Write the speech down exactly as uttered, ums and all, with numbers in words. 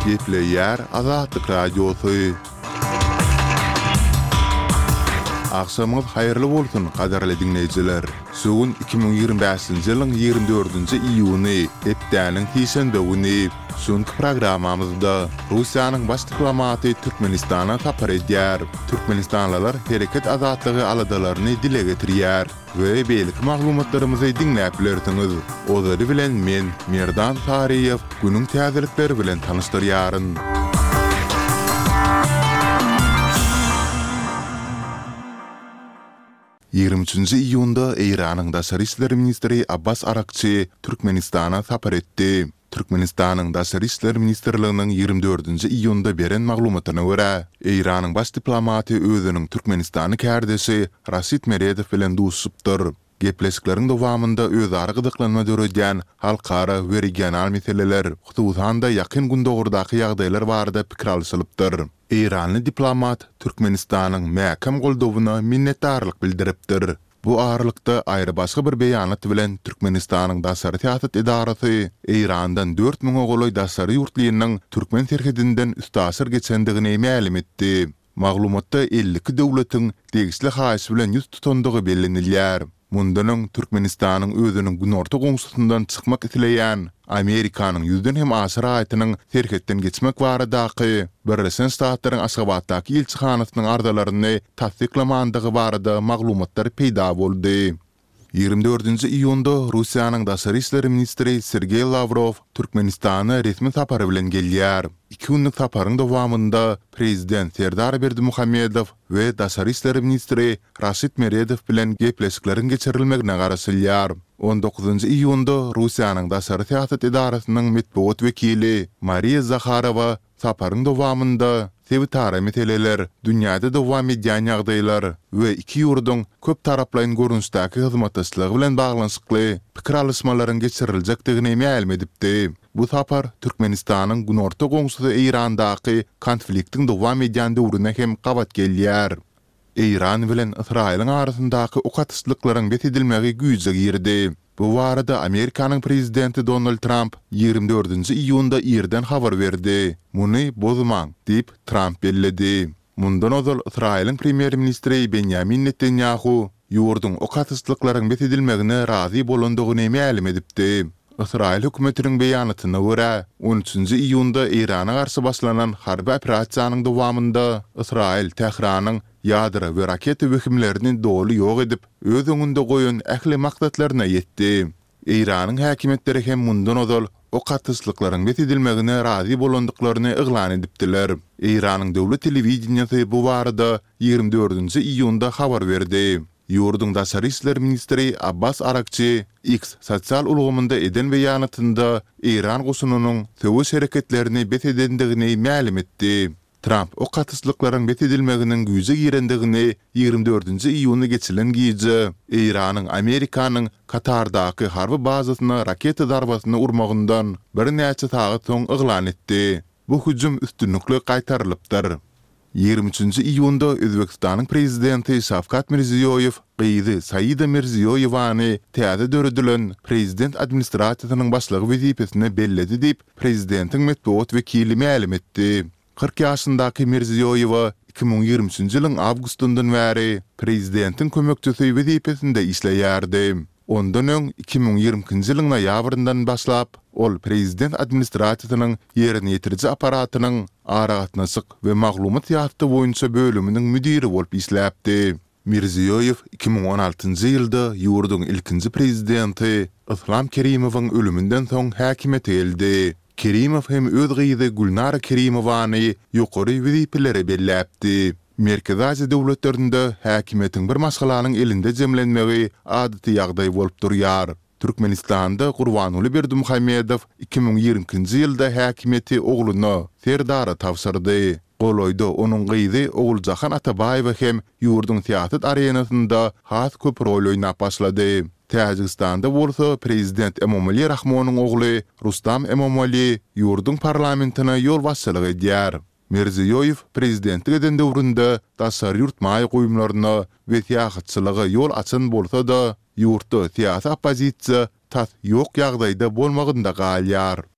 Gepleyer Azatlyk Radiosu. Akşamınız hayırlı bolsun qadarly dinleyijiler. Sugun iki bin ýygrimi beşinji ýylyň ýygrimi dördünji iýuny, hepdäniň tiýşenbe güni. Şonky programamyzda Russiýanyň baş diplomaty Türkmenistana tapar edýär. Türkmenistanlylar hereket azatlygy aladalaryny dile getirýär we beýlik maglumatlarymyzy dinläp bilersiňiz. Olary bilen men Merdan Tariýew günüň täzelikleri bilen tanışdyrýaryn. ýygrimi üçinji iýunda Eýranyň daşary işler ministri Abbas Arakçy Türkmenistana tapar etdi. Türkmenistanyň daşary işler ministrliginiň ýygrimi dördünji iýunda beren maglumatyna görä, Eýranyň baş diplomaty özüniň Türkmenistany kärdesi Rasit Meredow bilen duşupdyr. Gepleşikleriň dowamynda özara gyzyklanma döredýän halkara we regional meseleler, hususan da ýakyn gündogurdaky ýagdaýlar barada pikir alşylypdyr. Eýranly diplomat Türkmenistanyň mäkem goldawyna minnetdarlyk bildiripdir. Bu aralykda aýry başga bir beýanat bilen Türkmenistanyň daşary teatr edarasy Eýrandan dört miň ogloy daşary ýurtlygynyň türkmen terhedinden üstasyr geçendigini ma'lum etdi. Maglumatda elli iki döwletiň degişli haýsy bilen ýüz tutandygy bellenilýär. Mundanyň Türkmenistanyň özüniň günorta goňşusyndan çykmak itileýän Amerikanyň ýüzden hem aşyr aýatynyň terhetden geçmek baradaky Birleşen Ştatlaryň Aşgabatdaky elçihanasynyň ardalaryny tasdiklamandygy barada maglumatlar peýda boldy. ýygrimi dördünji iýunda Russiýanyň daşary işler ministri Sergey Lavrov Türkmenistana resmi tapary bilen gelýär. İki günlük taparyň dowamynda prezident Serdar Berdimuhammedow we daşary işler ministri Rasit Meredow bilen gepleşikleriň geçirilmegine garaşylýar. on dokuzunji iýunda Russiýanyň daşary teatr edarasynyň medeniýet wekili Mariya Zakharova taparyň dowamynda Sevitara meseleler, dünýäde dowam edýän ýagdaýlar we iki ýurduň köp taraplaryň görünüşdäki hyzmatdaşlygy bilen baglanyşykly pikir alysmalaryň geçiriljakdygyny ma'lum edipdi. Bu tapar Türkmenistanyň günorta goňşusy Eýrandaky konfliktiň dowam edýän döwrüne hem gabat gelýär. Eýran bilen Israýlyň arasyndaky okatyşlyklaryň betedilmegi güýje girdi. Bu barada Amerikanyň prezidenti Donald Trump ýygrimi dördünji iýunda ýerden habar berdi. Muny bozmaň diýip Trump belledi. Mundan ozal Israýlyň premier ministri Benjamin Netanyahu ýurduň okatyşlyklaryň betedilmegine razy bolandygyny ma'lum edipdi. Israýl hökümetiniň beýanatyna görä, on üçünji iýunda Eýrana garşy başlanan harby operasiýanyň dowamynda Israýl Tehranyň ýadra we raket wehimlerini doly ýok edip, öz öňünde goýan ähli maksatlaryna ýetdi. Eýranyň häkimetleri hem mundan ozal okatyşlyklaryň betedilmegine razy bolandyklaryny eglan edipdiler. Eýranyň döwlet telewizionyasy bu barada ýygrimi dördünji iýunda habar berdi. Ýurduň daşary işler ministri Abbas Arakçy X sosial ulgamynda eden beýanatynda Eýran goşunynyň töwe şereketlerini betedendigini ma'lum etdi. Trump o katyşlyklaryň betedilmeginiň güýje girendigini ýygrimi dördünji iýuny geçilen giýje Eýranyň Amerikanyň Katardaky harby bazasyna raket darbasyny urmagyndan bir näçe sagat soň eglan etdi. Bu hüjüm üstünlikli gaýtarylypdyr. ýygrimi üçünji iýunda Özbekistanyň prezidenti Şavkat Mirziýoýew Gyzy Saýida Mirziýoýewaní täze döredilen prezident administrasiýasynyň başlygy wezipesine belledi diýip prezidentiň medeniýet wekili ma'lum etdi. kırk ýaşyndaky Mirziýoýewa iki bin ýygrimi üçünji ýylyň awgustyndan bäri prezidentiň kömekçisi wezipesinde işleýärdi. Ondan öň iki bin ýygrimi ikinji ýylyň noýabryndan başlap ol prezident administrasiýasynyň ýerini ýetiriji aparatynyň aragatnaşyk we maglumat ýaty boýunça bölüminiň müdiri bolup işläpdi. Mirziýoýew iki bin on altynjy ýylda ýurduň ilkinji prezidenti Islom Kerimowyň ölümünden soň häkimete geldi. Kerimow hem öz gyzy Gulnara Kerimowany ýokary wezipelere belläpdi. Merkezi Aziýa döwletlerinde häkimetiň bir maşgalanyň elinde jemlenmegi adaty ýagdaý bolup durýar. Türkmenistanda Gurbanuly Berdimuhammedow iki bin ýygrimi ikinji ýylda häkimeti ogluny Serdara tapşyrdy. Goloýda onuň gyzy Oguljahan Atabaýew hem ýurduň teatr arenasynda has köp rol oýnap başlady. Täjikistanda bolsa prezident Emomali Rahmonyň ogly Rustam Emomali ýurduň parlamentina ýol başçylyk edýär. Mirziýoýew prezidentlik eden döwründe daşary ýurtmaý goýumlaryna we teatrçylyga ýol açan bolsa da ýurtda teatr opozisiýa tas ýok ýagdaýda bolmagynda galýar.